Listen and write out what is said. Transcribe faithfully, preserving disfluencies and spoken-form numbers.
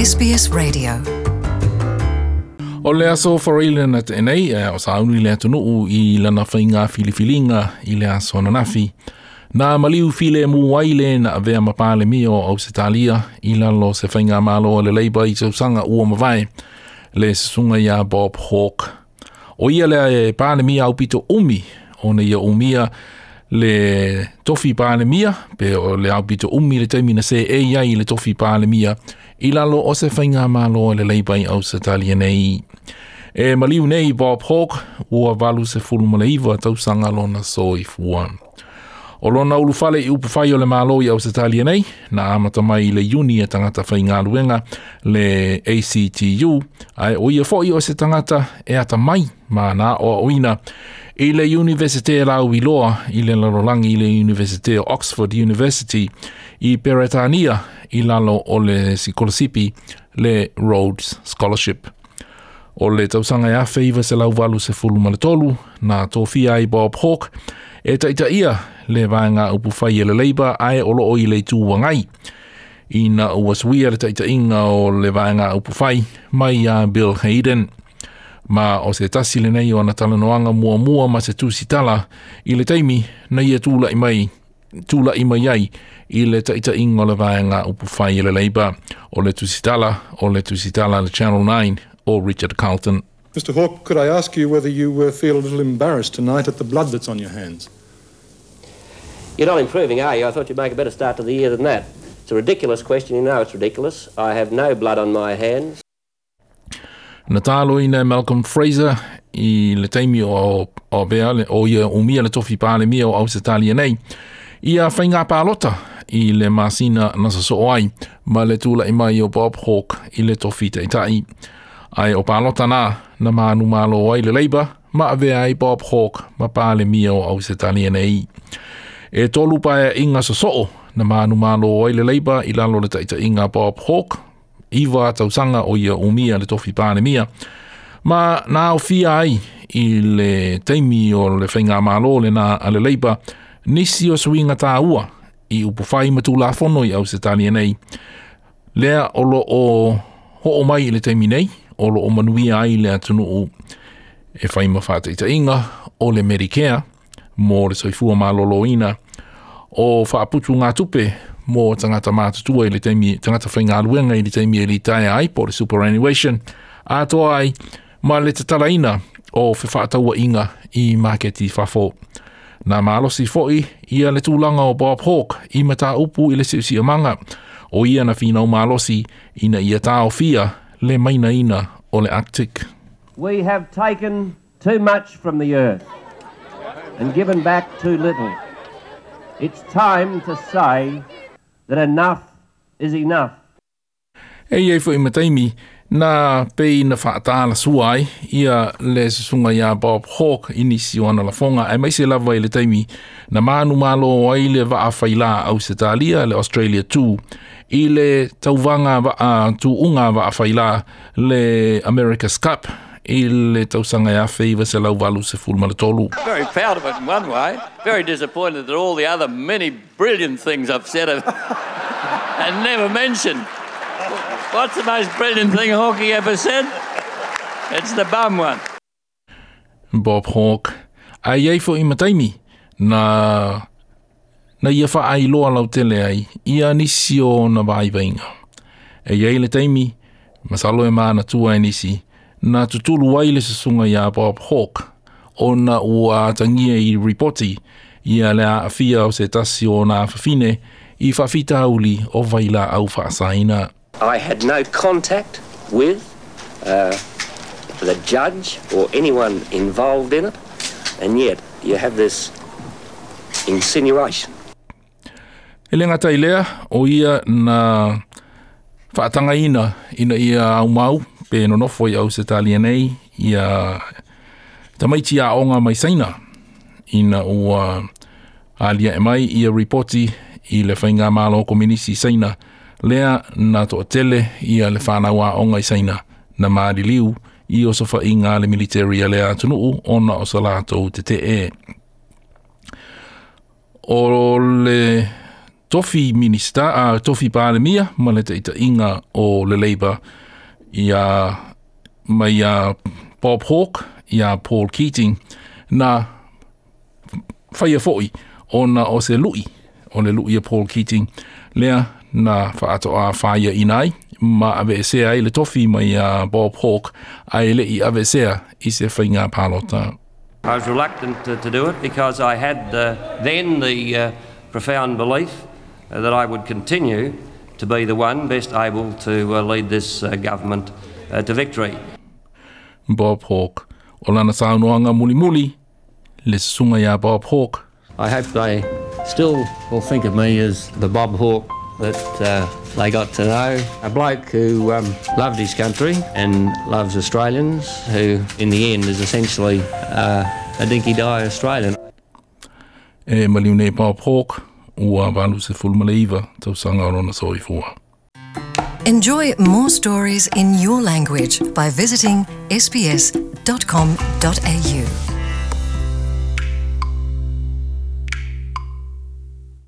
S B S Radio. O le aso whareile na te enei, e o sauni le atunuu I lana whainga filifilinga I le aso nanafi. Na maliu file mu waile na avea mapale mio au Setalia, I lalo se whainga malo le Labour I tausanga ua mawai, le sunga ya Bob Hawke. O ia le pāne mia au pito umi, o na ia umia le tofi pāne mia, pe o le au pito umi le taimina se e iai le tofi pāne mia, I lalo o se whainga malo le Labour au Setalia nei. E maliu nei Bob Hawke, ua valu se fulumaleiva tausanga lona soi fua. O lona ulufale I upu whai o le malo I au Setalia nei, na amata mai le uni e tangata whainga luenga, le A C T U, ai o ia fōi o se tangata e ata mai, ma na o oina, I le Universite lau I loa, I le larolangi I le Universite Oxford University, I Peretania, I lalo o le Sikolasipi, le Rhodes Scholarship. O le tausanga ia feiva se lau valu se fulu maletolu, na tōwhia I Bob Hawke, e taita ia le vanga upu whai le Labour ai o loo I le tūwangai. I na uaswia le taita inga o le vanga upu whai mai a Bill Hayden. Ma o se tasi le nei o na talanoanga mua mua ma se tūsitala I le taimi na ia tūla I mai, tūla I mai ai I le taita inga o le vanga upu whai le Labour o le tūsitala o le tūsitala le Channel nine o Richard Carlton. Mister Hawke, could I ask you whether you uh, feel a little embarrassed tonight at the blood that's on your hands? You're not improving, are you? I thought you'd make a better start to the year than that. It's a ridiculous question. You know it's ridiculous. I have no blood on my hands. Na tālo ina Malcolm Fraser I le taimi o, o bea o ia umia le tofi pāle mia o au Setalia nei. Ia whainga pālota I le masina nasa so ai, ma le tūla I mai o Bob Hawke I le tofi te itai. Ai o pālota nā, na mānu mālo ai le Labour, ma avea ai Bob Hawke ma pāle mia o au Setalia nei. E tolu pae inga so soo, na mānu mālo ai le Labour I lalo le taita inga Bob Hawke, Iwa tausanga o ia umia le tofi pāne mia. Ma nā o fia ai I le teimi o le whainga mālo le nā a le Labour, nisi o swinga tā ua I upu whai matu la whono I au Setalia nei. Lea o lo o ho o mai le teimi nei, o lo o manuia ai le atunu o e whai mawhata ita inga o le Medicare, mo le soifua mālolo ina, o whaaputu ngā tupe, mo tangata mātutua I le teimi, tangata whainga aluenga I le teimi e li tae ai po le superannuation, a toa ai, ma le te talaina o whewhaataua inga I marketi whafo. Nā mālosi foi, ia le tūlanga o Bob Hawke, I mata upu I le siusi amanga, o ia na whinau mālosi, ina ia tāo fia, le maina ina o le Arctic. We have taken too much from the earth and given back too little. It's time to say that enough is enough. Ei ei fwoi mataimi, na pei na whaatala suai, ia le susunga ia Bob Hawke inisi o ana la fonga, ai mai se lava I le taimi, na manu malo ai le waa whaila au Setalia, le Australia two, I le tauvanga waa tu unga waa whaila le America's Cup, I le tausanga ia wheiva se lau walu se fulmaratolu. Very proud of it in one way, very disappointed that all the other many brilliant things I've said and never mentioned. What's the most brilliant thing Hawke ever said? It's the bum one. Bob Hawke. Ai ei fo I mataimi, na, na ia wha ai loa lau tele ai, ia nisi o na vaivainga. Ei ei le taimi, masalo e maana tua e nisi, na tutulu ai le sasunga ia Bob Hawke, o na ua tangia I ripoti, ia le a fia o se tasi o na whawhine, I whawhita auli o vaila au whaasaina. I had no contact with uh, the judge or anyone involved in it, and yet you have this insinuation. E le ngata I lea, o ia na whaatanga ina, ina ia au mau, pe no nofo I au Setalia nei, ia tamaiti a onga mai saina, ina ua alia e mai, ia reporti, I le whainga malo kominisi saina, lea na to tele ia le whanau a onga I saina, na maari liu, I o sofa inga le military a lea tunuu, ona o salato te te e. O le tofi minister, a tofi Palemia, ma le te ita inga o le Labour, ia mai a Bob Hawke, ia Paul Keating, na whaia foi, o na o se lui, o le lui a Paul Keating, lea na whaato a whaia inai, ma ave sea i le tofi mai a Bob Hawke, ai le i ave sea i se whainga palota. I was reluctant to, to do it because I had uh, then the uh, profound belief uh, that I would continue to be the one best able to uh, lead this uh, government uh, to victory. Bob Hawke, o lana saunoanga muli muli, le sunga ya Bob Hawke. I hope they still will think of me as the Bob Hawke that uh, they got to know. A bloke who um, loved his country and loves Australians, who in the end is essentially uh, a dinky-die Australian. E maliune Bob Hawke, ua walu se fulmaleiva, tau sanga rona soi fua. Enjoy more stories in your language by visiting s b s dot com dot a u.